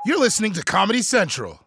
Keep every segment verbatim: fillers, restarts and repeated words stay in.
You're listening to Comedy Central.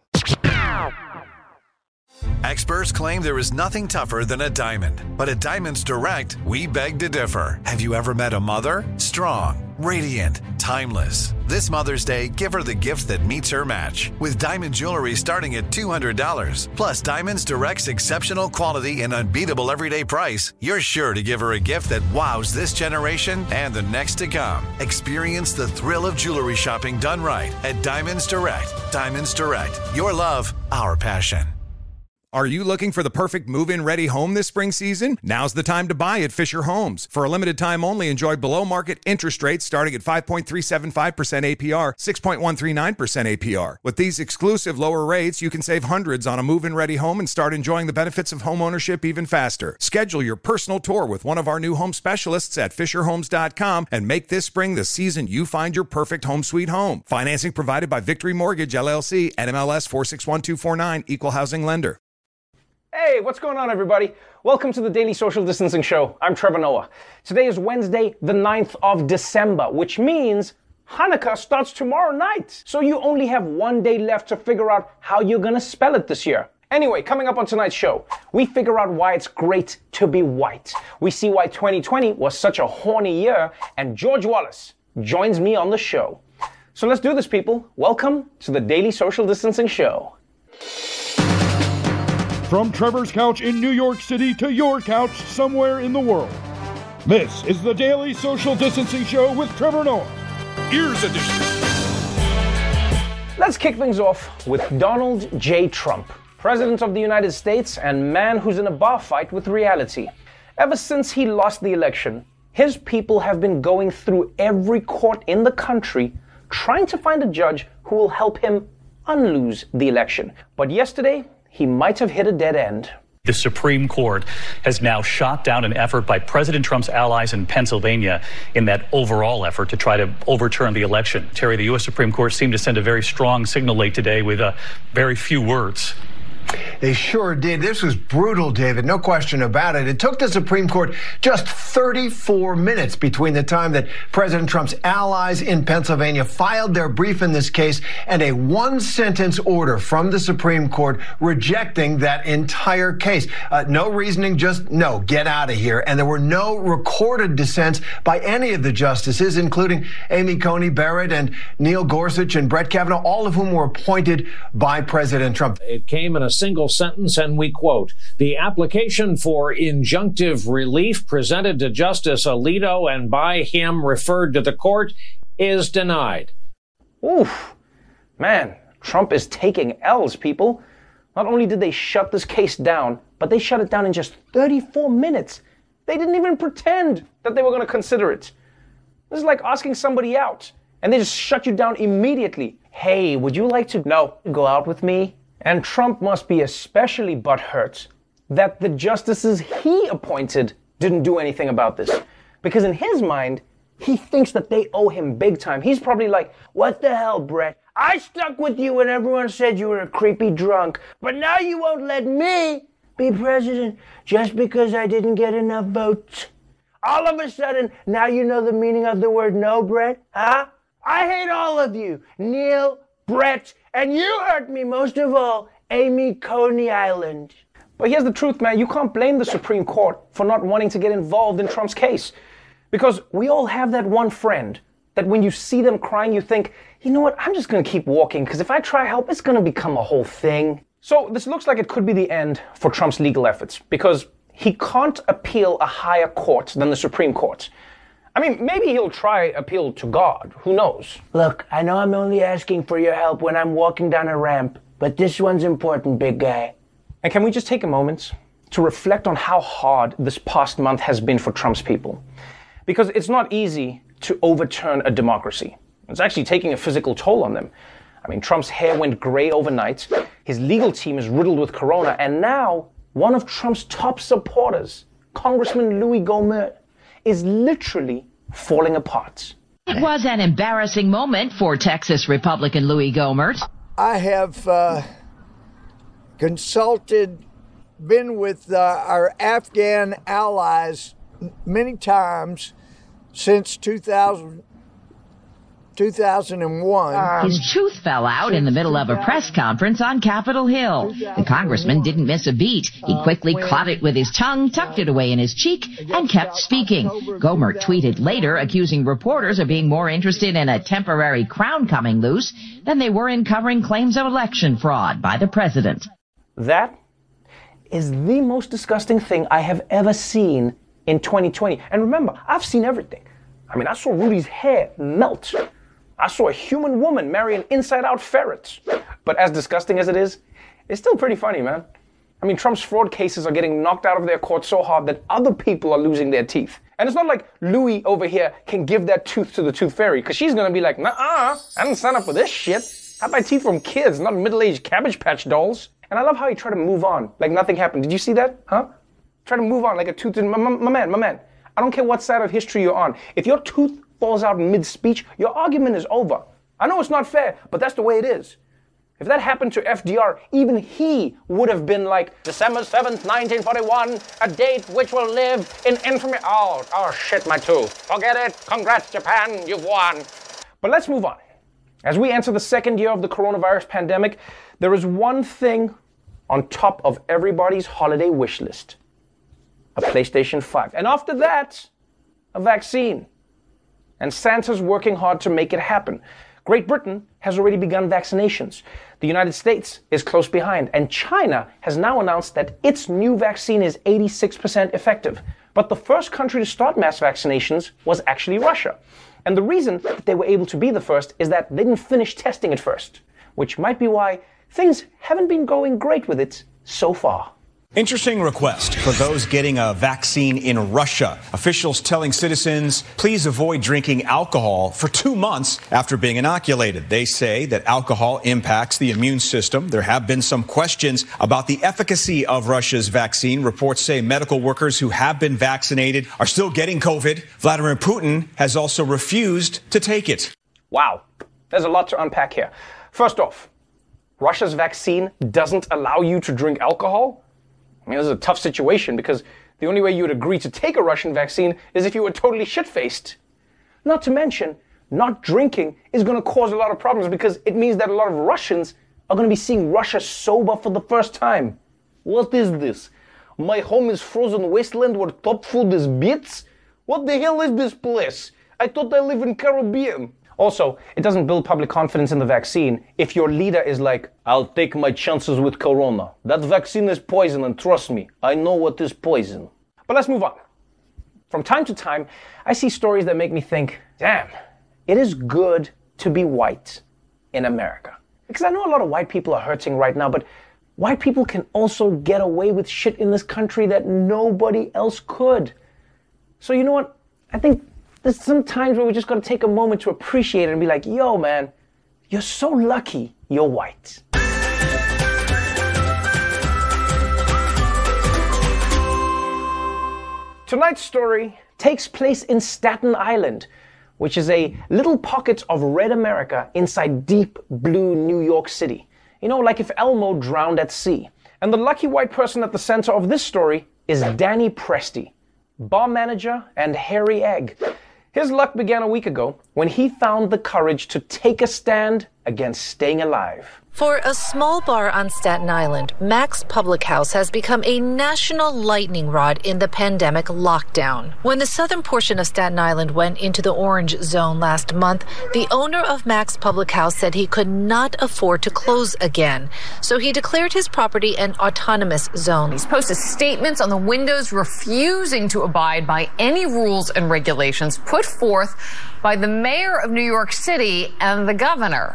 Experts claim there is nothing tougher than a diamond. But at Diamonds Direct, we beg to differ. Have you ever met a mother? Strong, radiant, timeless. This Mother's Day, give her the gift that meets her match. With diamond jewelry starting at two hundred dollars. Plus Diamonds Direct's exceptional quality and unbeatable everyday price, you're sure to give her a gift that wows this generation and the next to come. Experience the thrill of jewelry shopping done right at Diamonds Direct. Diamonds Direct. Your love, our passion. Are you looking for the perfect move-in ready home this spring season? Now's the time to buy at Fisher Homes. For a limited time only, enjoy below-market interest rates starting at five point three seven five percent A P R, six point one three nine percent A P R. With these exclusive lower rates, you can save hundreds on a move-in ready home and start enjoying the benefits of home ownership even faster. Schedule your personal tour with one of our new home specialists at fisher homes dot com and make this spring the season you find your perfect home sweet home. Financing provided by Victory Mortgage, L L C, N M L S four six one two four nine, Equal Housing Lender. Hey, what's going on, everybody? Welcome to the Daily Social Distancing Show. I'm Trevor Noah. Today is Wednesday, the ninth of December, which means Hanukkah starts tomorrow night. So you only have one day left to figure out how you're gonna spell it this year. Anyway, coming up on tonight's show, we figure out why it's great to be white. We see why twenty twenty was such a horny year, and George Wallace joins me on the show. So let's do this, people. Welcome to the Daily Social Distancing Show. From Trevor's couch in New York City to your couch somewhere in the world. This is the Daily Social Distancing Show with Trevor Noah. Ears Edition. Let's kick things off with Donald J. Trump, President of the United States and man who's in a bar fight with reality. Ever since he lost the election, his people have been going through every court in the country trying to find a judge who will help him unlose the election. But yesterday, he might have hit a dead end. The Supreme Court has now shot down an effort by President Trump's allies in Pennsylvania in that overall effort to try to overturn the election. Terry, the U S Supreme Court seemed to send a very strong signal late today with uh, very few words. They sure did. This was brutal, David. No question about it. It took the Supreme Court just thirty-four minutes between the time that President Trump's allies in Pennsylvania filed their brief in this case and a one-sentence order from the Supreme Court rejecting that entire case. Uh, no reasoning, just no, get out of here. And there were no recorded dissents by any of the justices, including Amy Coney Barrett and Neil Gorsuch and Brett Kavanaugh, all of whom were appointed by President Trump. It came in a single sentence, and we quote, "The application for injunctive relief presented to Justice Alito and by him referred to the court is denied." Oof. Man, Trump is taking L's, people. Not only did they shut this case down, but they shut it down in just thirty-four minutes. They didn't even pretend that they were going to consider it. This is like asking somebody out, and they just shut you down immediately. Hey, would you like to no, go out with me? And Trump must be especially butthurt that the justices he appointed didn't do anything about this. Because in his mind, he thinks that they owe him big time. He's probably like, what the hell, Brett? I stuck with you when everyone said you were a creepy drunk, but now you won't let me be president just because I didn't get enough votes. All of a sudden, now you know the meaning of the word no, Brett? Huh? I hate all of you. Neil, Brett, and you hurt me most of all, Amy Coney Island. But here's the truth, man. You can't blame the Supreme Court for not wanting to get involved in Trump's case. Because we all have that one friend that when you see them crying, you think, you know what, I'm just going to keep walking, because if I try help, it's going to become a whole thing. So this looks like it could be the end for Trump's legal efforts, because he can't appeal a higher court than the Supreme Court. I mean, maybe he'll try appeal to God. Who knows? Look, I know I'm only asking for your help when I'm walking down a ramp, but this one's important, big guy. And can we just take a moment to reflect on how hard this past month has been for Trump's people? Because it's not easy to overturn a democracy. It's actually taking a physical toll on them. I mean, Trump's hair went gray overnight, his legal team is riddled with corona, and now one of Trump's top supporters, Congressman Louis Gohmert, is literally falling apart. It was an embarrassing moment for Texas Republican Louis Gohmert. I have uh, consulted, been with uh, our Afghan allies many times since two thousand two thousand one. His tooth fell out in the middle of a press conference on Capitol Hill. The congressman didn't miss a beat. He quickly clawed it with his tongue, tucked it away in his cheek, and kept speaking. Gohmert tweeted later, accusing reporters of being more interested in a temporary crown coming loose than they were in covering claims of election fraud by the president. That is the most disgusting thing I have ever seen in twenty twenty. And remember, I've seen everything. I mean, I saw Rudy's hair melt. I saw a human woman marry an inside-out ferret. But as disgusting as it is, it's still pretty funny, man. I mean, Trump's fraud cases are getting knocked out of their court so hard that other people are losing their teeth. And it's not like Louie over here can give that tooth to the tooth fairy, because she's going to be like, nah-uh, I didn't sign up for this shit. I buy teeth from kids, not middle-aged Cabbage Patch dolls. And I love how he tried to move on, like nothing happened. Did you see that? Huh? Try to move on like a tooth. My, my, my man, my man, I don't care what side of history you're on. If your tooth falls out mid-speech, your argument is over. I know it's not fair, but that's the way it is. If that happened to F D R, even he would have been like, December seventh, nineteen forty-one, a date which will live in infamy. Oh, oh shit, my tooth. Forget it. Congrats, Japan, you've won. But let's move on. As we enter the second year of the coronavirus pandemic, there is one thing on top of everybody's holiday wish list. A PlayStation five. And after that, a vaccine. And Santa's working hard to make it happen. Great Britain has already begun vaccinations. The United States is close behind. And China has now announced that its new vaccine is eighty-six percent effective. But the first country to start mass vaccinations was actually Russia. And the reason that they were able to be the first is that they didn't finish testing it first, which might be why things haven't been going great with it so far. Interesting request for those getting a vaccine in Russia. Officials telling citizens, please avoid drinking alcohol for two months after being inoculated. They say that alcohol impacts the immune system. There have been some questions about the efficacy of Russia's vaccine. Reports say medical workers who have been vaccinated are still getting COVID. Vladimir Putin has also refused to take it. Wow, there's a lot to unpack here. First off, Russia's vaccine doesn't allow you to drink alcohol? I mean, this is a tough situation because the only way you would agree to take a Russian vaccine is if you were totally shit-faced. Not to mention, not drinking is going to cause a lot of problems because it means that a lot of Russians are going to be seeing Russia sober for the first time. What is this? My home is frozen wasteland where top food is bits? What the hell is this place? I thought I live in Caribbean. Also, it doesn't build public confidence in the vaccine if your leader is like, I'll take my chances with corona. That vaccine is poison, and trust me, I know what is poison. But let's move on. From time to time, I see stories that make me think, damn, it is good to be white in America. Because I know a lot of white people are hurting right now, but white people can also get away with shit in this country that nobody else could. So you know what? I think there's some times where we just gotta take a moment to appreciate it and be like, yo, man, you're so lucky you're white. Tonight's story takes place in Staten Island, which is a little pocket of red America inside deep blue New York City. You know, like if Elmo drowned at sea. And the lucky white person at the center of this story is Danny Presti, bar manager and hairy egg. His luck began a week ago when he found the courage to take a stand against staying alive. For a small bar on Staten Island, Mac's Public House has become a national lightning rod in the pandemic lockdown. When the southern portion of Staten Island went into the orange zone last month, the owner of Mac's Public House said he could not afford to close again. So he declared his property an autonomous zone. He's posted statements on the windows refusing to abide by any rules and regulations put forth by the mayor of New York City and the governor.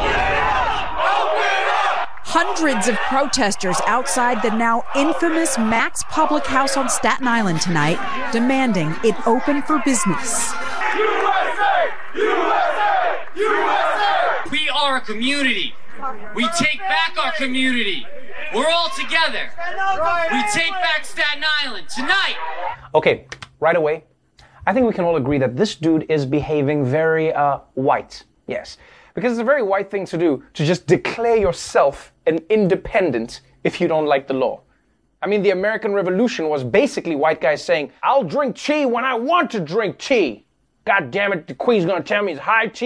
Hundreds of protesters outside the now infamous Mac's Public House on Staten Island tonight, demanding it open for business. U S A! U S A! U S A! We are a community. We take back our community. We're all together. We take back Staten Island tonight. Okay, right away, I think we can all agree that this dude is behaving very uh, white. Yes. Because it's a very white thing to do, to just declare yourself an independent if you don't like the law. I mean, the American Revolution was basically white guys saying, I'll drink tea when I want to drink tea. God damn it, the Queen's gonna tell me it's high tea.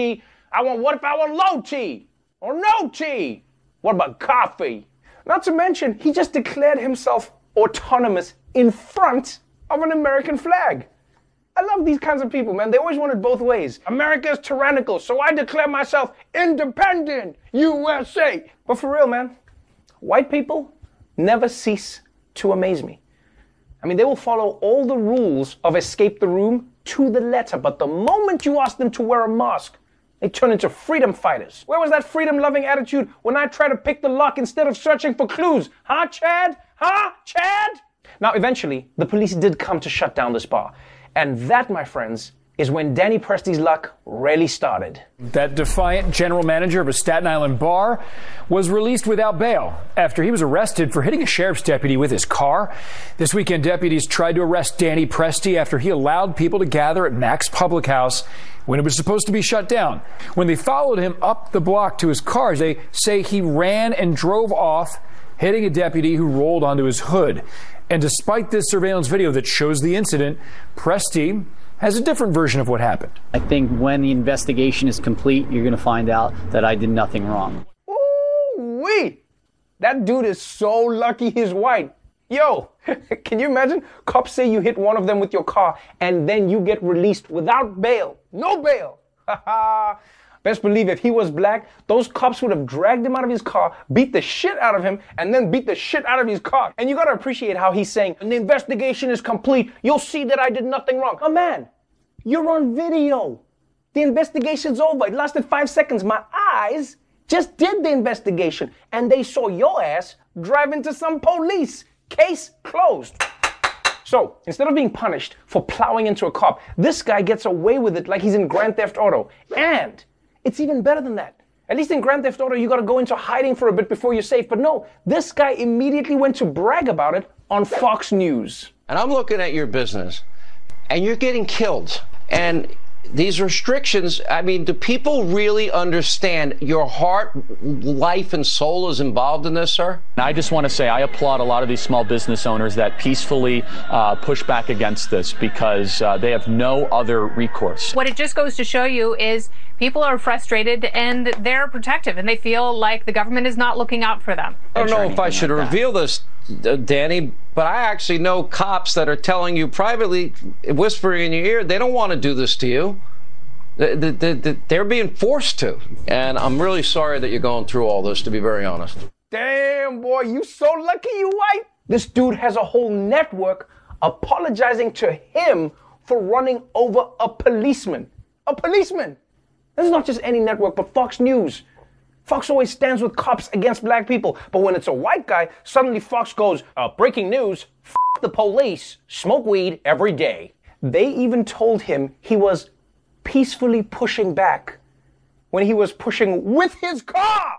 I want, what if I want low T or no T? What about coffee? Not to mention, he just declared himself autonomous in front of an American flag. I love these kinds of people, man. They always want it both ways. America is tyrannical, so I declare myself independent, U S A. But for real, man, white people never cease to amaze me. I mean, they will follow all the rules of escape the room to the letter, but the moment you ask them to wear a mask, they turn into freedom fighters. Where was that freedom-loving attitude when I tried to pick the lock instead of searching for clues? Huh, Chad? Huh, Chad? Now, eventually, the police did come to shut down this bar. And that, my friends, is when Danny Presti's luck really started. That defiant general manager of a Staten Island bar was released without bail after he was arrested for hitting a sheriff's deputy with his car. This weekend, deputies tried to arrest Danny Presti after he allowed people to gather at Mac's Public House when it was supposed to be shut down. When they followed him up the block to his car, they say he ran and drove off, hitting a deputy who rolled onto his hood. And despite this surveillance video that shows the incident, Presti has a different version of what happened. I think when the investigation is complete, you're going to find out that I did nothing wrong. Ooh-wee! That dude is so lucky he's white. Yo, can you imagine? Cops say you hit one of them with your car and then you get released without bail. No bail. Best believe if he was black, those cops would have dragged him out of his car, beat the shit out of him, and then beat the shit out of his car. And you gotta appreciate how he's saying, when the investigation is complete, you'll see that I did nothing wrong. Oh man, you're on video. The investigation's over. It lasted five seconds. My eyes just did the investigation, and they saw your ass drive into some police. Case closed. So, instead of being punished for plowing into a cop, this guy gets away with it like he's in Grand Theft Auto. And it's even better than that. At least in Grand Theft Auto, you gotta go into hiding for a bit before you're safe. But no, this guy immediately went to brag about it on Fox News. And I'm looking at your business, and you're getting killed. And these restrictions, I mean, do people really understand your heart, life, and soul is involved in this, sir? I just want to say I applaud a lot of these small business owners that peacefully uh, push back against this because uh, they have no other recourse. What it just goes to show you is people are frustrated and they're protective and they feel like the government is not looking out for them. I don't know if I should like reveal this, uh, Danny, but I actually know cops that are telling you privately, whispering in your ear, they don't want to do this to you. They're being forced to. And I'm really sorry that you're going through all this, to be very honest. Damn, boy, you so lucky you white. This dude has a whole network apologizing to him for running over a policeman. A policeman. This is not just any network, but Fox News. Fox always stands with cops against black people. But when it's a white guy, suddenly Fox goes, uh, breaking news, f*** the police, smoke weed every day. They even told him he was peacefully pushing back when he was pushing with his car.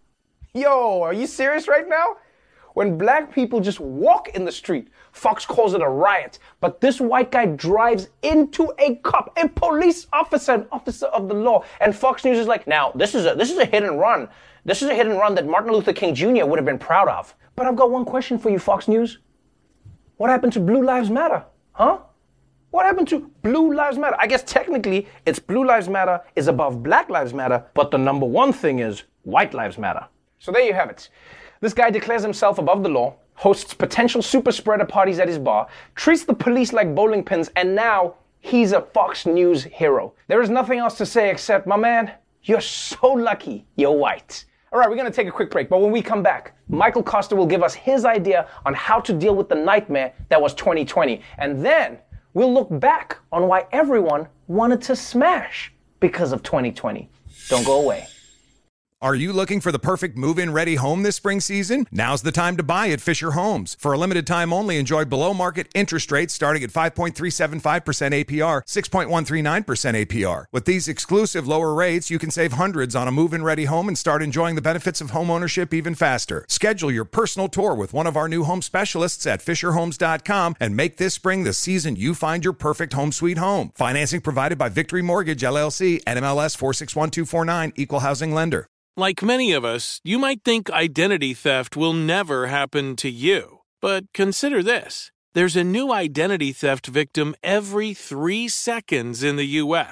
Yo, are you serious right now? When black people just walk in the street, Fox calls it a riot. But this white guy drives into a cop, a police officer, an officer of the law. And Fox News is like, now, this is a this is a hit and run. This is a hit and run that Martin Luther King Junior would have been proud of. But I've got one question for you, Fox News. What happened to Blue Lives Matter? Huh? What happened to Blue Lives Matter? I guess technically it's Blue Lives Matter is above Black Lives Matter, but the number one thing is White Lives Matter. So there you have it. This guy declares himself above the law, hosts potential super spreader parties at his bar, treats the police like bowling pins, and now he's a Fox News hero. There is nothing else to say except, my man, you're so lucky you're white. All right, we're going to take a quick break, but when we come back, Michael Costa will give us his idea on how to deal with the nightmare that was twenty twenty. And then we'll look back on why everyone wanted to smash because of twenty twenty. Don't go away. Are you looking for the perfect move-in ready home this spring season? Now's the time to buy at Fisher Homes. For a limited time only, enjoy below-market interest rates starting at five point three seven five percent A P R, six point one three nine percent A P R. With these exclusive lower rates, you can save hundreds on a move-in ready home and start enjoying the benefits of home ownership even faster. Schedule your personal tour with one of our new home specialists at fisher homes dot com and make this spring the season you find your perfect home sweet home. Financing provided by Victory Mortgage, L L C, N M L S four six one two four nine, Equal Housing Lender. Like many of us, you might think identity theft will never happen to you. But consider this. There's a new identity theft victim every three seconds in the U S.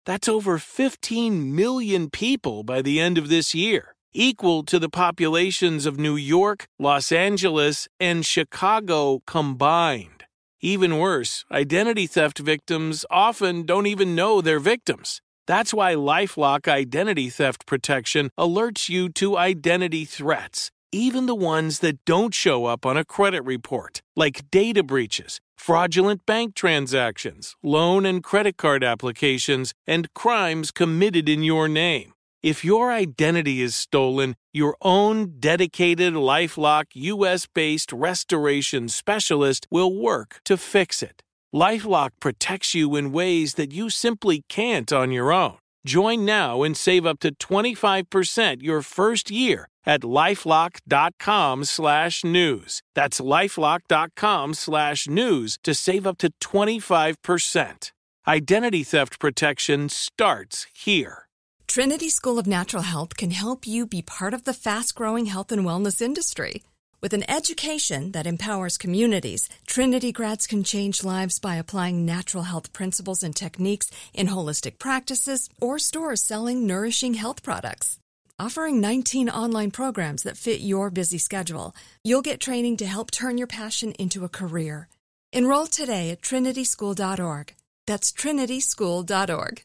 That's over fifteen million people by the end of this year, equal to the populations of New York, Los Angeles, and Chicago combined. Even worse, identity theft victims often don't even know they're victims. That's why LifeLock Identity Theft Protection alerts you to identity threats, even the ones that don't show up on a credit report, like data breaches, fraudulent bank transactions, loan and credit card applications, and crimes committed in your name. If your identity is stolen, your own dedicated LifeLock U S-based restoration specialist will work to fix it. LifeLock protects you in ways that you simply can't on your own. Join now and save up to twenty-five percent your first year at LifeLock.com slash news. That's LifeLock.com slash news to save up to twenty-five percent. Identity theft protection starts here. Trinity School of Natural Health can help you be part of the fast-growing health and wellness industry. With an education that empowers communities, Trinity grads can change lives by applying natural health principles and techniques in holistic practices or stores selling nourishing health products. Offering nineteen online programs that fit your busy schedule, you'll get training to help turn your passion into a career. Enroll today at trinity school dot org. That's trinity school dot org.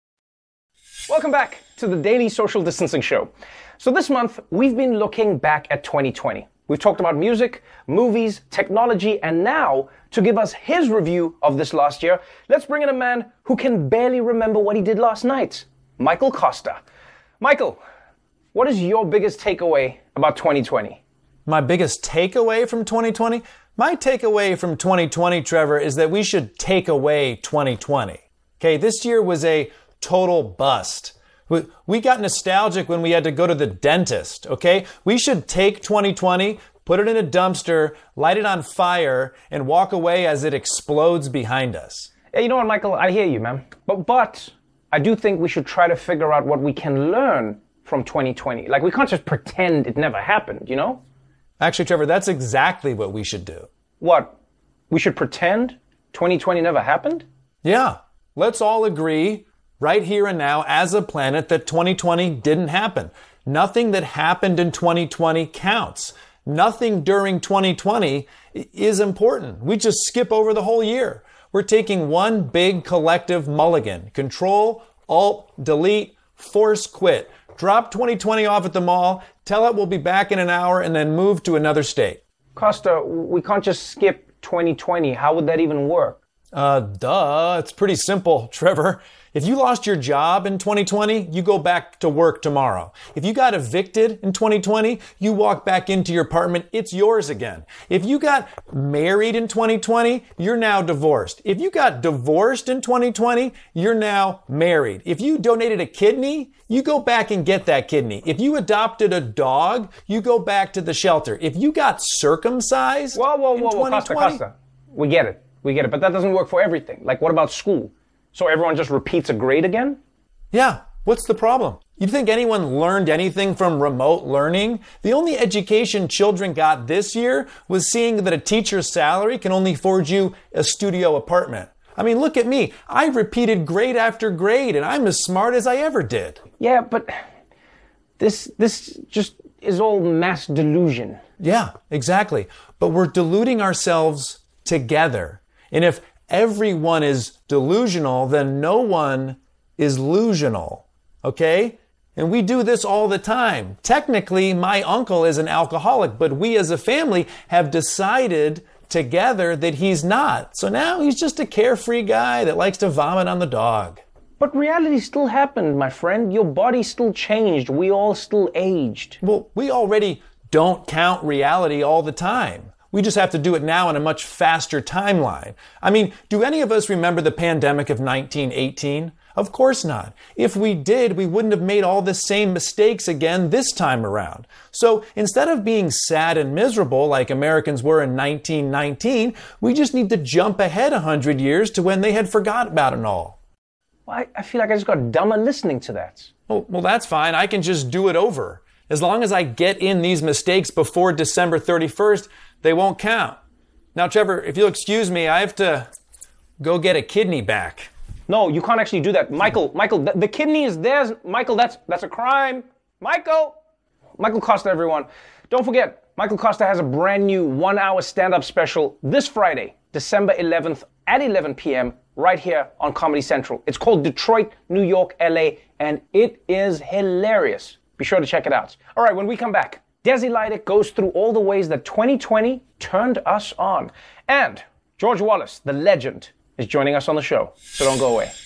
Welcome back to the Daily Social Distancing Show. So this month, we've been looking back at twenty twenty. We've talked about music, movies, technology, and now, to give us his review of this last year, let's bring in a man who can barely remember what he did last night, Michael Costa. Michael, what is your biggest takeaway about twenty twenty? My biggest takeaway from twenty twenty? My takeaway from twenty twenty, Trevor, is that we should take away twenty twenty. Okay, this year was a total bust. We, we got nostalgic when we had to go to the dentist, okay? We should take twenty twenty, put it in a dumpster, light it on fire, and walk away as it explodes behind us. Yeah, you know what, Michael? I hear you, man. But, but I do think we should try to figure out what we can learn from twenty twenty. Like, we can't just pretend it never happened, you know? Actually, Trevor, that's exactly what we should do. What? We should pretend twenty twenty never happened? Yeah. Let's all agree right here and now as a planet that twenty twenty didn't happen. Nothing that happened in twenty twenty counts. Nothing during twenty twenty is important. We just skip over the whole year. We're taking one big collective mulligan. Control, Alt, Delete, Force Quit. Drop twenty twenty off at the mall, tell it we'll be back in an hour, and then move to another state. Costa, we can't just skip twenty twenty. How would that even work? Uh, duh. It's pretty simple, Trevor. If you lost your job in twenty twenty, you go back to work tomorrow. If you got evicted in twenty twenty, you walk back into your apartment. It's yours again. If you got married in twenty twenty, you're now divorced. If you got divorced in twenty twenty, you're now married. If you donated a kidney, you go back and get that kidney. If you adopted a dog, you go back to the shelter. If you got circumcised whoa, whoa, whoa, whoa, in Costa, Costa. We get it. We get it. But that doesn't work for everything. Like, what about school? So everyone just repeats a grade again? Yeah. What's the problem? You think anyone learned anything from remote learning? The only education children got this year was seeing that a teacher's salary can only afford you a studio apartment. I mean, look at me. I repeated grade after grade, and I'm as smart as I ever did. Yeah, but this this just is all mass delusion. Yeah, exactly. But we're deluding ourselves together. And if everyone is delusional, then no one is lusional. Okay? And we do this all the time. Technically, my uncle is an alcoholic, but we as a family have decided together that he's not. So now he's just a carefree guy that likes to vomit on the dog. But reality still happened, my friend. Your body still changed. We all still aged. Well, we already don't count reality all the time. We just have to do it now in a much faster timeline. I mean, do any of us remember the pandemic of nineteen eighteen? Of course not. If we did, we wouldn't have made all the same mistakes again this time around. So instead of being sad and miserable like Americans were in nineteen nineteen, we just need to jump ahead one hundred years to when they had forgot about it all. Well, I, I feel like I just got dumber listening to that. Well, well, that's fine. I can just do it over. As long as I get in these mistakes before December thirty-first, they won't count. Now, Trevor, if you'll excuse me, I have to go get a kidney back. No, you can't actually do that. Michael, Michael, the, the kidney is theirs. Michael, that's that's a crime. Michael. Michael Costa, everyone. Don't forget, Michael Costa has a brand new one-hour stand-up special this Friday, December eleventh at eleven p.m. right here on Comedy Central. It's called Detroit, New York, L A, and it is hilarious. Be sure to check it out. All right, when we come back, Desi Lydic goes through all the ways that twenty twenty turned us on. And George Wallace, the legend, is joining us on the show, so don't go away.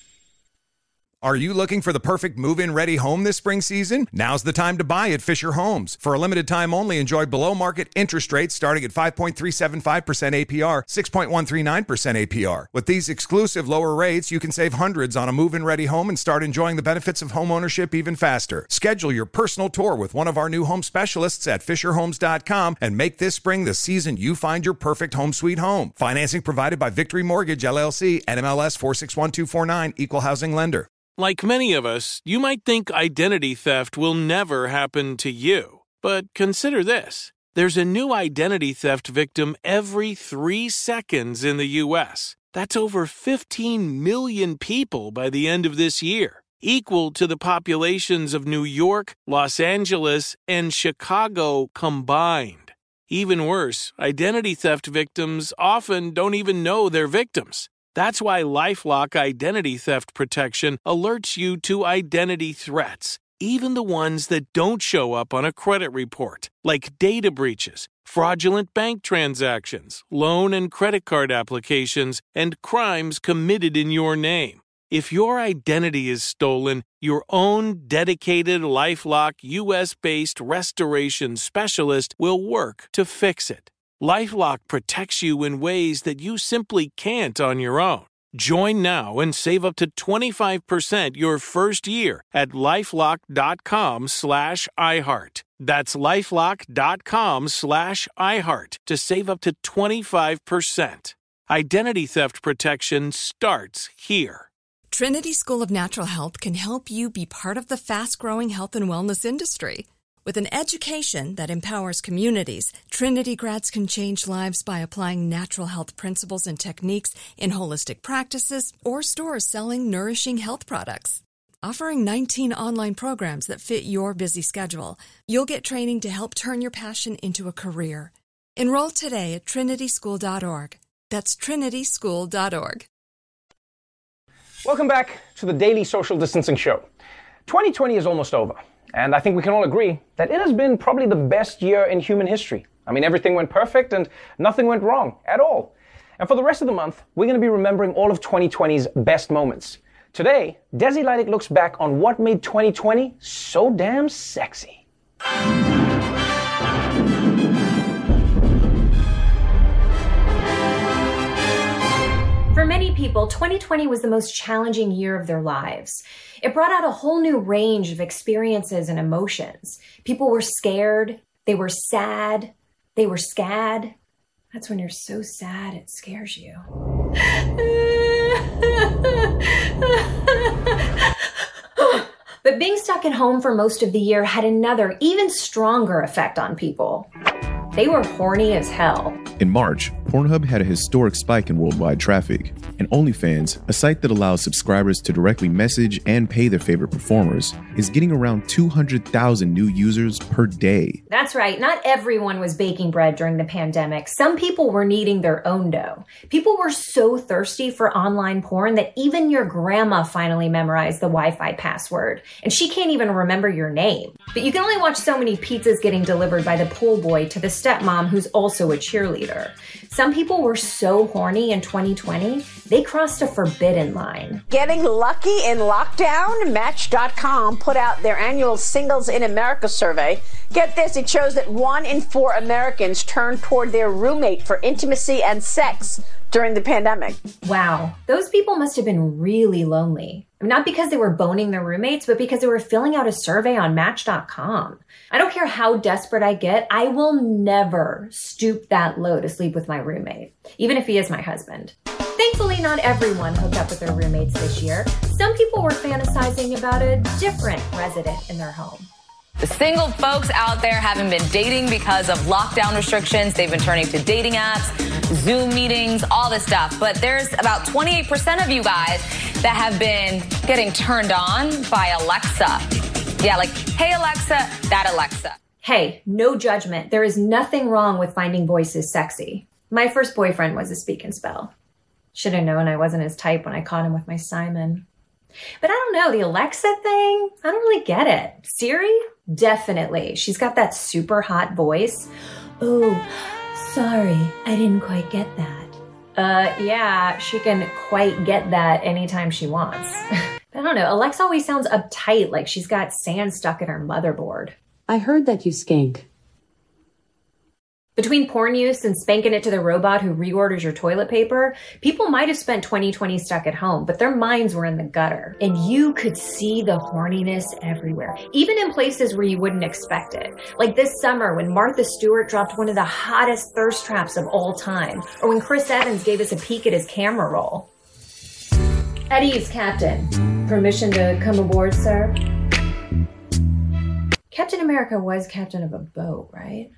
Are you looking for the perfect move-in ready home this spring season? Now's the time to buy at Fisher Homes. For a limited time only, enjoy below-market interest rates starting at five point three seven five percent A P R, six point one three nine percent A P R. With these exclusive lower rates, you can save hundreds on a move-in ready home and start enjoying the benefits of homeownership even faster. Schedule your personal tour with one of our new home specialists at fisher homes dot com and make this spring the season you find your perfect home sweet home. Financing provided by Victory Mortgage, L L C, N M L S four six one two four nine, Equal Housing Lender. Like many of us, you might think identity theft will never happen to you. But consider this. There's a new identity theft victim every three seconds in the U S. That's over fifteen million people by the end of this year, equal to the populations of New York, Los Angeles, and Chicago combined. Even worse, identity theft victims often don't even know they're victims. That's why LifeLock Identity Theft Protection alerts you to identity threats, even the ones that don't show up on a credit report, like data breaches, fraudulent bank transactions, loan and credit card applications, and crimes committed in your name. If your identity is stolen, your own dedicated LifeLock U S-based restoration specialist will work to fix it. LifeLock protects you in ways that you simply can't on your own. Join now and save up to twenty-five percent your first year at LifeLock.com slash iHeart. That's LifeLock.com slash iHeart to save up to twenty-five percent. Identity theft protection starts here. Trinity School of Natural Health can help you be part of the fast-growing health and wellness industry. With an education that empowers communities, Trinity grads can change lives by applying natural health principles and techniques in holistic practices or stores selling nourishing health products. Offering nineteen online programs that fit your busy schedule, you'll get training to help turn your passion into a career. Enroll today at trinity school dot org. That's trinity school dot org. Welcome back to the Daily Social Distancing Show. twenty twenty is almost over. And I think we can all agree that it has been probably the best year in human history. I mean, everything went perfect and nothing went wrong at all. And for the rest of the month, we're going to be remembering all of twenty twenty's best moments. Today, Desi Lydic looks back on what made twenty twenty so damn sexy. For many people, twenty twenty was the most challenging year of their lives. It brought out a whole new range of experiences and emotions. People were scared, they were sad, they were scad. That's when you're so sad it scares you. But being stuck at home for most of the year had another, even stronger effect on people. They were horny as hell. In March, Pornhub had a historic spike in worldwide traffic, and OnlyFans, a site that allows subscribers to directly message and pay their favorite performers, is getting around two hundred thousand new users per day. That's right, not everyone was baking bread during the pandemic. Some people were kneading their own dough. People were so thirsty for online porn that even your grandma finally memorized the Wi-Fi password, and she can't even remember your name. But you can only watch so many pizzas getting delivered by the pool boy to the stepmom who's also a cheerleader. Some people were so horny in twenty twenty, they crossed a forbidden line. Getting lucky in lockdown? Match dot com put out their annual Singles in America survey. Get this, it shows that one in four Americans turned toward their roommate for intimacy and sex during the pandemic. Wow, those people must have been really lonely. Not because they were boning their roommates, but because they were filling out a survey on Match dot com. I don't care how desperate I get, I will never stoop that low to sleep with my roommate, even if he is my husband. Thankfully, not everyone hooked up with their roommates this year. Some people were fantasizing about a different resident in their home. The single folks out there haven't been dating because of lockdown restrictions. They've been turning to dating apps, Zoom meetings, all this stuff. But there's about twenty-eight percent of you guys that have been getting turned on by Alexa. Yeah, like, hey, Alexa, that Alexa. Hey, no judgment. There is nothing wrong with finding voices sexy. My first boyfriend was a speak and spell. Should have known I wasn't his type when I caught him with my Simon. But I don't know, the Alexa thing, I don't really get it. Siri? Definitely. She's got that super hot voice. Oh, sorry, I didn't quite get that. Uh, yeah, she can quite get that anytime she wants. I don't know, Alexa always sounds uptight, like she's got sand stuck in her motherboard. I heard that you skank. Between porn use and spanking it to the robot who reorders your toilet paper, people might have spent twenty twenty stuck at home, but their minds were in the gutter. And you could see the horniness everywhere, even in places where you wouldn't expect it. Like this summer when Martha Stewart dropped one of the hottest thirst traps of all time, or when Chris Evans gave us a peek at his camera roll. At ease, Captain. Permission to come aboard, sir? Captain America was captain of a boat, right?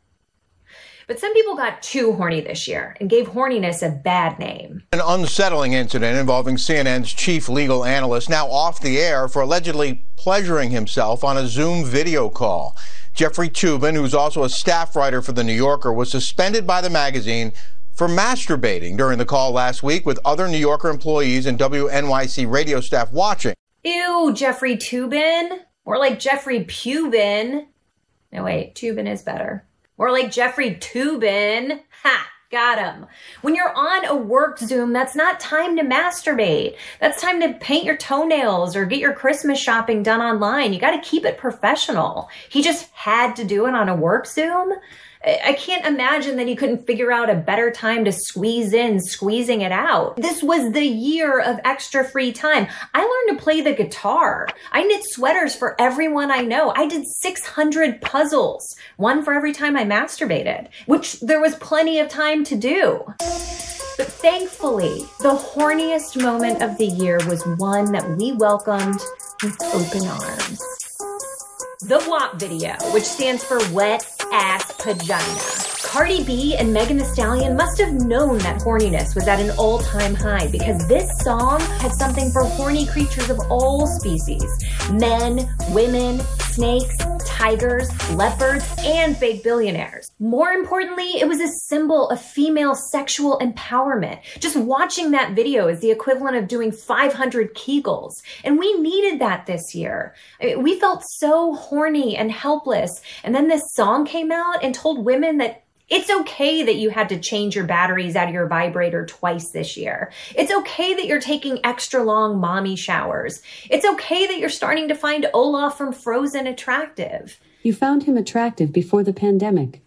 But some people got too horny this year and gave horniness a bad name. An unsettling incident involving C N N's chief legal analyst, now off the air for allegedly pleasuring himself on a Zoom video call. Jeffrey Toobin, who's also a staff writer for The New Yorker, was suspended by the magazine for masturbating during the call last week with other New Yorker employees and W N Y C radio staff watching. Ew, Jeffrey Toobin. More like Jeffrey Pubin. No, wait, Toobin is better. Or like Jeffrey Toobin. Ha, got him. When you're on a work Zoom, that's not time to masturbate. That's time to paint your toenails or get your Christmas shopping done online. You got to keep it professional. He just had to do it on a work Zoom. I can't imagine that he couldn't figure out a better time to squeeze in, squeezing it out. This was the year of extra free time. I learned to play the guitar. I knit sweaters for everyone I know. I did six hundred puzzles, one for every time I masturbated, which there was plenty of time to do. But thankfully, the horniest moment of the year was one that we welcomed with open arms. The W A P video, which stands for Wet Ass Pagina. Cardi B and Megan Thee Stallion must have known that horniness was at an all-time high because this song had something for horny creatures of all species. Men, women, snakes, tigers, leopards, and fake billionaires. More importantly, it was a symbol of female sexual empowerment. Just watching that video is the equivalent of doing five hundred Kegels. And we needed that this year. I mean, we felt so horny and helpless. And then this song came out and told women that it's okay that you had to change your batteries out of your vibrator twice this year. It's okay that you're taking extra long mommy showers. It's okay that you're starting to find Olaf from Frozen attractive. You found him attractive before the pandemic.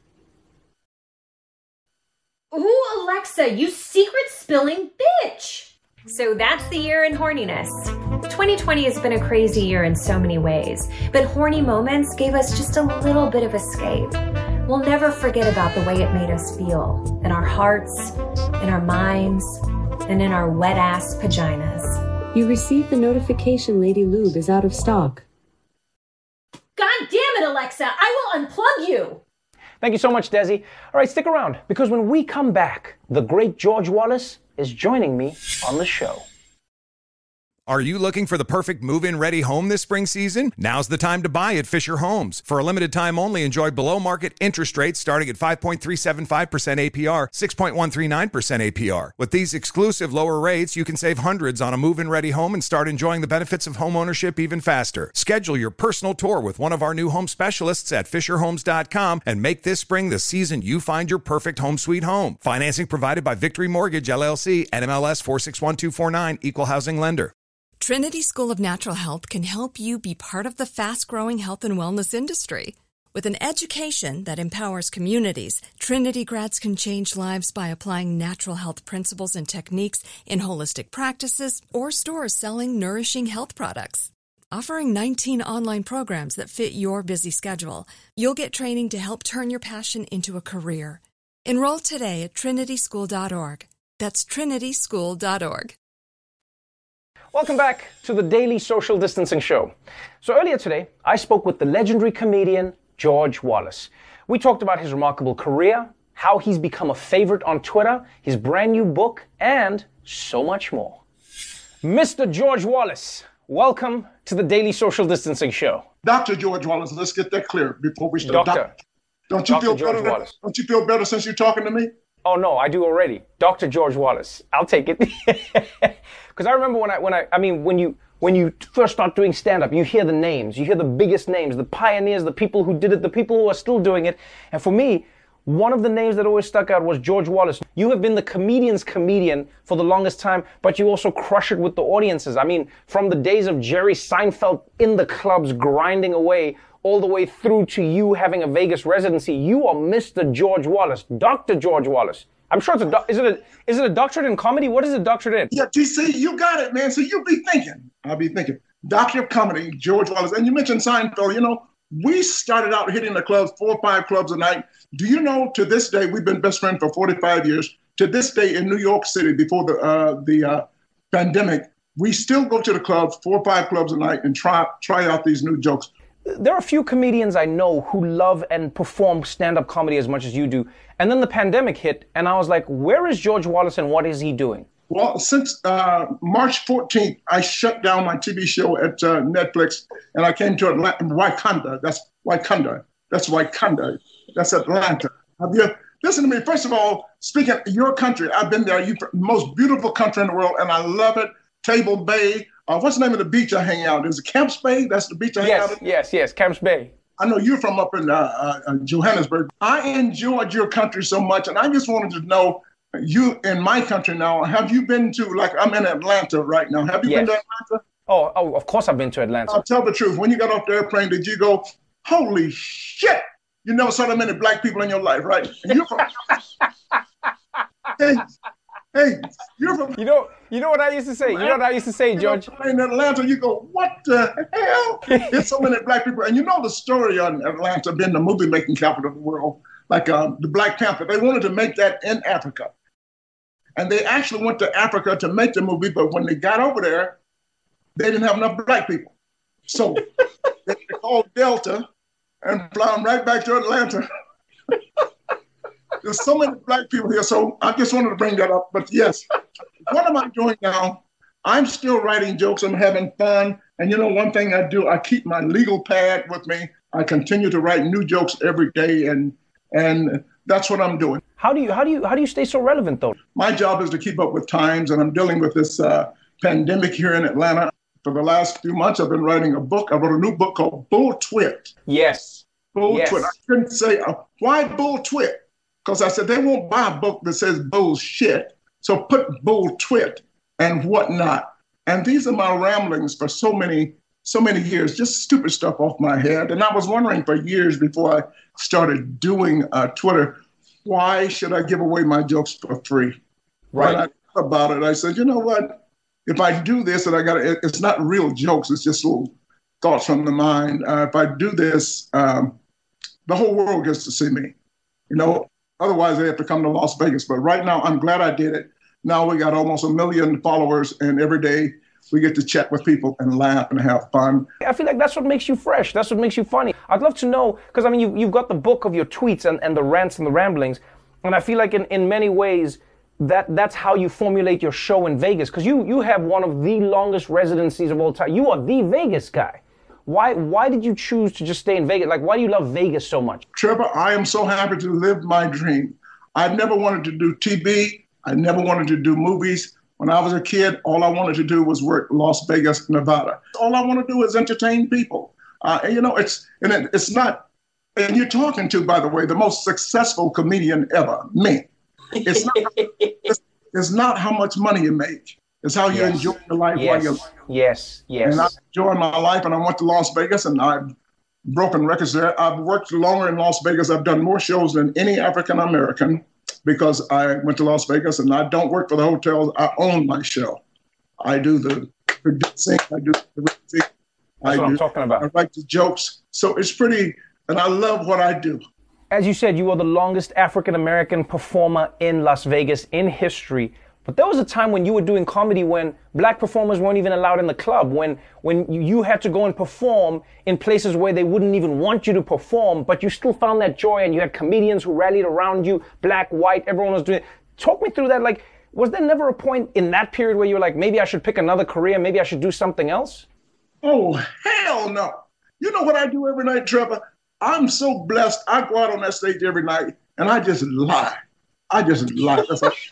Ooh, Alexa, you secret spilling bitch! So that's the year in horniness. twenty twenty has been a crazy year in so many ways, but horny moments gave us just a little bit of escape. We'll never forget about the way it made us feel, in our hearts, in our minds, and in our wet-ass paginas. You received the notification Lady Lube is out of stock. God damn it, Alexa! I will unplug you! Thank you so much, Desi. All right, stick around, because when we come back, the great George Wallace is joining me on the show. Are you looking for the perfect move-in ready home this spring season? Now's the time to buy at Fisher Homes. For a limited time only, enjoy below-market interest rates starting at five point three seven five percent A P R, six point one three nine percent A P R. With these exclusive lower rates, you can save hundreds on a move-in ready home and start enjoying the benefits of home ownership even faster. Schedule your personal tour with one of our new home specialists at fisher homes dot com and make this spring the season you find your perfect home sweet home. Financing provided by Victory Mortgage, L L C, N M L S four six one two four nine, Equal Housing Lender. Trinity School of Natural Health can help you be part of the fast-growing health and wellness industry. With an education that empowers communities, Trinity grads can change lives by applying natural health principles and techniques in holistic practices or stores selling nourishing health products. Offering nineteen online programs that fit your busy schedule, you'll get training to help turn your passion into a career. Enroll today at trinity school dot org. That's trinity school dot org. Welcome back to the Daily Social Distancing Show. So earlier today, I spoke with the legendary comedian George Wallace. We talked about his remarkable career, how he's become a favorite on Twitter, his brand new book, and so much more. Mister George Wallace, welcome to the Daily Social Distancing Show. Doctor George Wallace, let's get that clear before we start. Doctor. Don't you Doctor feel George better? Wallace. Don't you feel better since you're talking to me? Oh no, I do already. Doctor George Wallace. I'll take it. Because I remember when I, when I, I mean, when you, when you first start doing stand-up, you hear the names, you hear the biggest names, the pioneers, the people who did it, the people who are still doing it. And for me, one of the names that always stuck out was George Wallace. You have been the comedian's comedian for the longest time, but you also crush it with the audiences. I mean, from the days of Jerry Seinfeld in the clubs grinding away, all the way through to you having a Vegas residency, you are Mister George Wallace, Doctor George Wallace. I'm sure it's a, do- is it a, is it a doctorate in comedy? What is a doctorate in? Yeah, T C, you got it, man. So you'll be thinking, I'll be thinking, Doctor of Comedy, George Wallace. And you mentioned Seinfeld, you know, we started out hitting the clubs, four or five clubs a night. Do you know, to this day, we've been best friends for forty-five years. To this day in New York City, before the uh, the uh, pandemic, we still go to the clubs, four or five clubs a night, and try try out these new jokes. There are a few comedians I know who love and perform stand-up comedy as much as you do. And then the pandemic hit, and I was like, where is George Wallace and what is he doing? Well, since uh, March fourteenth, I shut down my T V show at uh, Netflix, and I came to Atlanta, Wakanda. That's Wakanda. That's Wakanda. That's Atlanta. Have you, listen to me. First of all, speaking of your country, I've been there. You most beautiful country in the world, and I love it. Table Bay. Uh, what's the name of the beach I hang out? Is it Camps Bay? That's the beach I hang yes, out at? Yes, yes, Camps Bay. I know you're from up in uh, uh, Johannesburg. I enjoyed your country so much, and I just wanted to know, you in my country now, have you been to, like, I'm in Atlanta right now. Have you yes. been to Atlanta? Oh, oh, of course I've been to Atlanta. I'll tell the truth. When you got off the airplane, did you go, holy shit? You never saw that many black people in your life, right? And you're from... hey, hey, you're from... You know, you know what I used to say? You know what I used to say, George? You know, in Atlanta, you go, what the hell? There's so many black people. And you know the story on Atlanta being the movie-making capital of the world, like um, the Black Panther. They wanted to make that in Africa. And they actually went to Africa to make the movie, but when they got over there, they didn't have enough black people. So they called Delta and fly them right back to Atlanta. There's so many black people here, so I just wanted to bring that up. But yes, what am I doing now? I'm still writing jokes. I'm having fun. And you know, one thing I do, I keep my legal pad with me. I continue to write new jokes every day, and and that's what I'm doing. How do you how do you how do you stay so relevant though? My job is to keep up with times, and I'm dealing with this uh, pandemic here in Atlanta. For the last few months, I've been writing a book. I wrote a new book called Bull Twit. Yes. Bull yes. Twit. I couldn't say, uh, why Bull Twit? Because I said, they won't buy a book that says bullshit. So put Bull Twit and whatnot. And these are my ramblings for so many, so many years, just stupid stuff off my head. And I was wondering for years before I started doing uh, Twitter, why should I give away my jokes for free? Right. When I thought about it, I said, you know what? If I do this, and I got it, it's not real jokes. It's just little thoughts from the mind. Uh, if I do this, um, the whole world gets to see me. You know, otherwise they have to come to Las Vegas. But right now, I'm glad I did it. Now we got almost a million followers, and every day we get to chat with people and laugh and have fun. I feel like that's what makes you fresh. That's what makes you funny. I'd love to know, because I mean, you, you've got the book of your tweets and, and the rants and the ramblings. And I feel like in, in many ways, that that's how you formulate your show in Vegas. Because you, you have one of the longest residencies of all time. You are the Vegas guy. Why why did you choose to just stay in Vegas? Like, why do you love Vegas so much? Trevor, I am so happy to live my dream. I never wanted to do T V. I never wanted to do movies. When I was a kid, all I wanted to do was work Las Vegas, Nevada. All I want to do is entertain people. Uh, and, you know, it's and it, it's not, and you're talking to, by the way, the most successful comedian ever, me. It's not, it's, it's not how much money you make. It's how you yes. enjoy your life yes. while you're Yes, yes. And I'm enjoying my life, and I went to Las Vegas, and I've broken records there. I've worked longer in Las Vegas. I've done more shows than any African American because I went to Las Vegas, and I don't work for the hotels. I own my show. I do the producing. I do the producing. That's I what do, I'm talking about. I write the jokes. So it's pretty, and I love what I do. As you said, you are the longest African American performer in Las Vegas in history. But there was a time when you were doing comedy when black performers weren't even allowed in the club, when when you had to go and perform in places where they wouldn't even want you to perform, but you still found that joy and you had comedians who rallied around you, black, white, everyone was doing it. Talk me through that. Like, was there never a point in that period where you were like, maybe I should pick another career, maybe I should do something else? Oh, hell no. You know what I do every night, Trevor? I'm so blessed. I go out on that stage every night and I just lie. I just lie. That's like,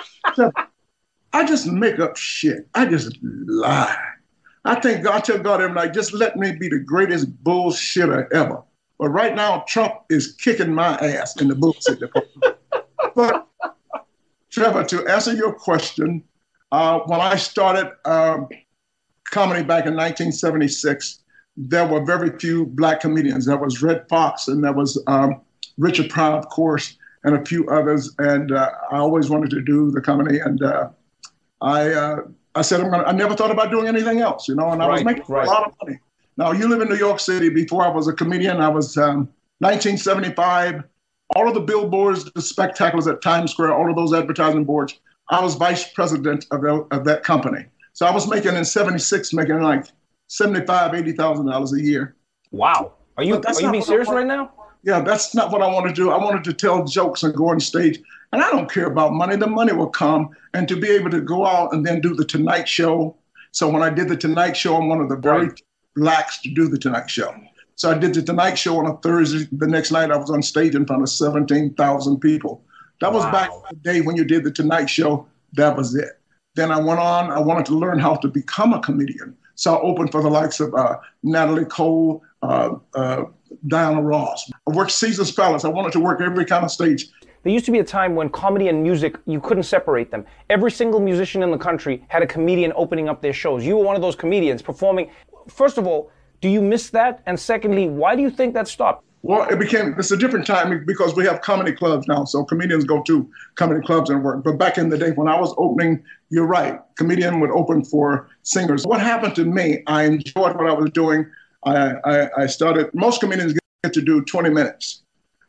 I just make up shit. I just lie. I think God, I tell God every night, just let me be the greatest bullshitter ever. But right now, Trump is kicking my ass in the bullshit department. But Trevor, to answer your question, uh, when I started um, comedy back in nineteen seventy-six, there were very few black comedians. There was Red Fox and there was um, Richard Pryor, of course, and a few others. And uh, I always wanted to do the comedy. And uh, I uh, I said, I'm gonna, I never thought about doing anything else, you know, and I right, was making right. a lot of money. Now, you live in New York City. Before I was a comedian, I was um, nineteen seventy-five. All of the billboards, the spectaculars at Times Square, all of those advertising boards, I was vice president of, the, of that company. So I was making in seventy-six, making like seventy-five, eighty thousand dollars a year. Wow. Are you, are you being serious right now? Yeah, that's not what I want to do. I wanted to tell jokes and go on stage. And I don't care about money. The money will come. And to be able to go out and then do the Tonight Show. So when I did the Tonight Show, I'm one of the very right. blacks to do the Tonight Show. So I did the Tonight Show on a Thursday. The next night I was on stage in front of seventeen thousand people. That was wow. back in the day when you did the Tonight Show. That was it. Then I went on. I wanted to learn how to become a comedian. So I opened for the likes of uh, Natalie Cole, uh, uh, Diana Ross. I worked Caesar's Palace. I wanted to work every kind of stage. There used to be a time when comedy and music, you couldn't separate them. Every single musician in the country had a comedian opening up their shows. You were one of those comedians performing. First of all, do you miss that? And secondly, why do you think that stopped? Well, it became, it's a different time because we have comedy clubs now. So comedians go to comedy clubs and work. But back in the day when I was opening, you're right, comedian would open for singers. What happened to me, I enjoyed what I was doing. I, I, I started, most comedians get to do twenty minutes.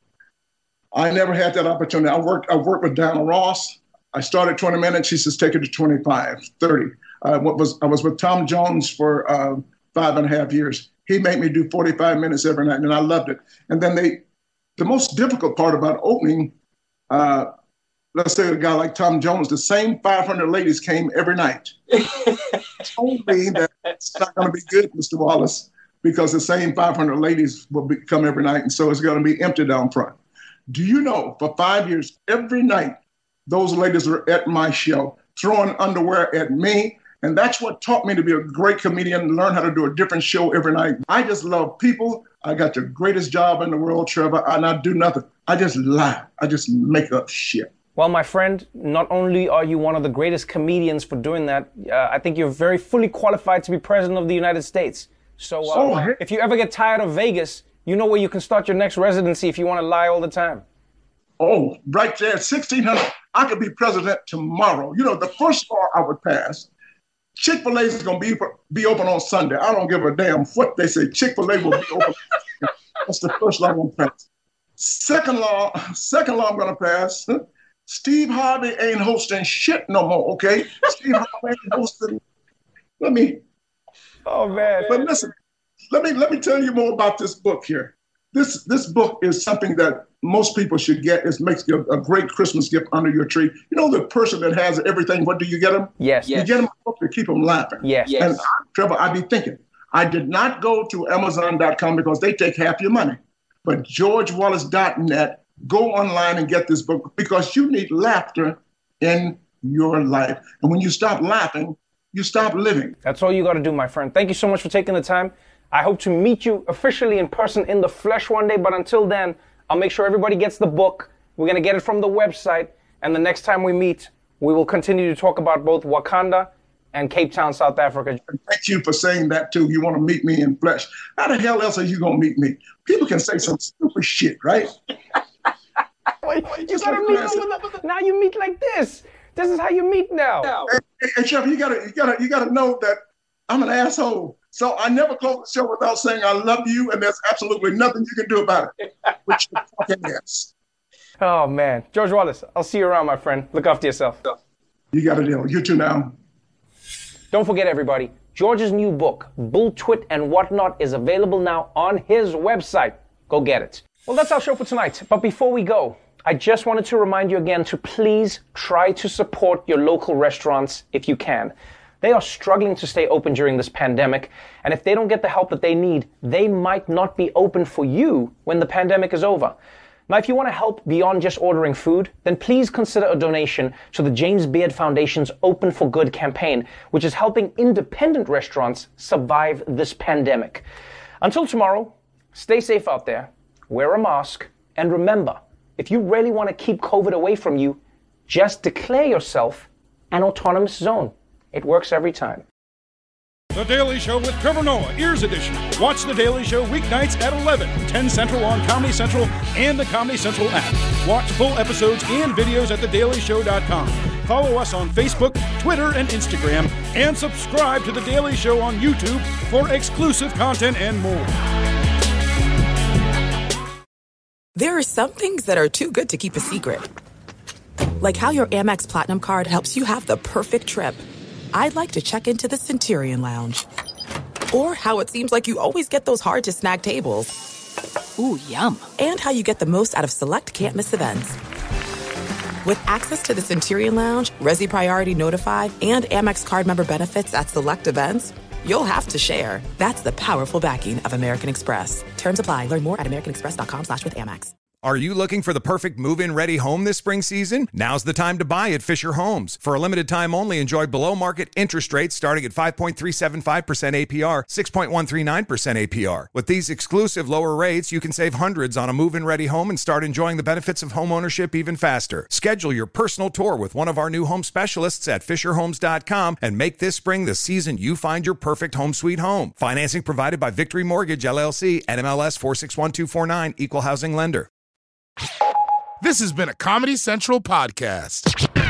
I never had that opportunity. I worked, I worked with Diana Ross. I started twenty minutes. She says, take it to twenty-five, thirty. Uh, what was, I was with Tom Jones for uh, five and a half years. He made me do forty-five minutes every night, and I loved it. And then they, the most difficult part about opening, uh, let's say a guy like Tom Jones, the same five hundred ladies came every night. Told me that it's not going to be good, Mister Wallace, because the same five hundred ladies will be, come every night, and so it's going to be empty down front. Do you know, for five years, every night, those ladies were at my show, throwing underwear at me. And that's what taught me to be a great comedian, learn how to do a different show every night. I just love people. I got the greatest job in the world, Trevor, and I do nothing. I just lie. I just make up shit. Well, my friend, not only are you one of the greatest comedians for doing that, uh, I think you're very fully qualified to be president of the United States. So, uh, so if you ever get tired of Vegas, you know where you can start your next residency if you want to lie all the time. Oh, right there, sixteen hundred. I could be president tomorrow. You know, the first law I would pass, Chick-fil-A is going to be be open on Sunday. I don't give a damn what they say. Chick-fil-A will be open. That's the first law I'm going to pass. Second law, second law I'm going to pass, Steve Harvey ain't hosting shit no more, okay? Steve Harvey ain't hosting. Let me. Oh, man. But listen, let me let me tell you more about this book here. This this book is something that most people should get. It makes you a, a great Christmas gift under your tree. You know the person that has everything, what do you get them? Yes. You yes. get them a book to keep them laughing. Yes. yes. And Trevor, I'd be thinking, I did not go to Amazon dot com because they take half your money. But George Wallace dot net, go online and get this book because you need laughter in your life. And when you stop laughing, you stop living. That's all you got to do, my friend. Thank you so much for taking the time. I hope to meet you officially in person in the flesh one day. But until then, I'll make sure everybody gets the book. We're going to get it from the website. And the next time we meet, we will continue to talk about both Wakanda and Cape Town, South Africa. Thank you for saying that, too. You want to meet me in flesh. How the hell else are you going to meet me? People can say some stupid shit, right? Wait, you got to meet over the, now you meet like this. This is how you meet now. Hey, hey, hey Chef, you gotta, you gotta, you gotta know that I'm an asshole. So I never close the show without saying I love you, and there's absolutely nothing you can do about it. Which you fucking ass. Oh man, George Wallace, I'll see you around, my friend. Look after yourself. You got a deal. You too now. Don't forget, everybody, George's new book, Bull Twit and Whatnot, is available now on his website. Go get it. Well, that's our show for tonight. But before we go, I just wanted to remind you again to please try to support your local restaurants if you can. They are struggling to stay open during this pandemic, and if they don't get the help that they need, they might not be open for you when the pandemic is over. Now, if you want to help beyond just ordering food, then please consider a donation to the James Beard Foundation's Open for Good campaign, which is helping independent restaurants survive this pandemic. Until tomorrow, stay safe out there, wear a mask, and remember, if you really want to keep COVID away from you, just declare yourself an autonomous zone. It works every time. The Daily Show with Trevor Noah, Ears Edition. Watch The Daily Show weeknights at eleven, ten Central on Comedy Central and the Comedy Central app. Watch full episodes and videos at the daily show dot com. Follow us on Facebook, Twitter, and Instagram, and subscribe to The Daily Show on YouTube for exclusive content and more. There are some things that are too good to keep a secret. Like how your Amex Platinum card helps you have the perfect trip. I'd like to check into the Centurion Lounge. Or how it seems like you always get those hard-to-snag tables. Ooh, yum. And how you get the most out of select can't-miss events. With access to the Centurion Lounge, Resi Priority Notify, and Amex card member benefits at select events, you'll have to share. That's the powerful backing of American Express. Terms apply. Learn more at americanexpress.com slash with Amex. Are you looking for the perfect move-in ready home this spring season? Now's the time to buy at Fisher Homes. For a limited time only, enjoy below-market interest rates starting at five point three seven five percent A P R, six point one three nine percent A P R. With these exclusive lower rates, you can save hundreds on a move-in ready home and start enjoying the benefits of home ownership even faster. Schedule your personal tour with one of our new home specialists at fisher homes dot com and make this spring the season you find your perfect home sweet home. Financing provided by Victory Mortgage, L L C, N M L S four six one two four nine, Equal Housing Lender. This has been a Comedy Central podcast.